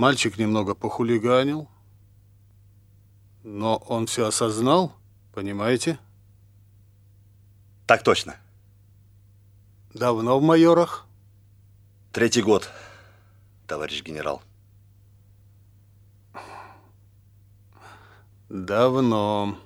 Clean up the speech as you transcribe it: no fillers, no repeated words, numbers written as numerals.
Мальчик немного похулиганил, но он все осознал, понимаете? Так точно. Давно в майорах? 3-й год, товарищ генерал. Давно.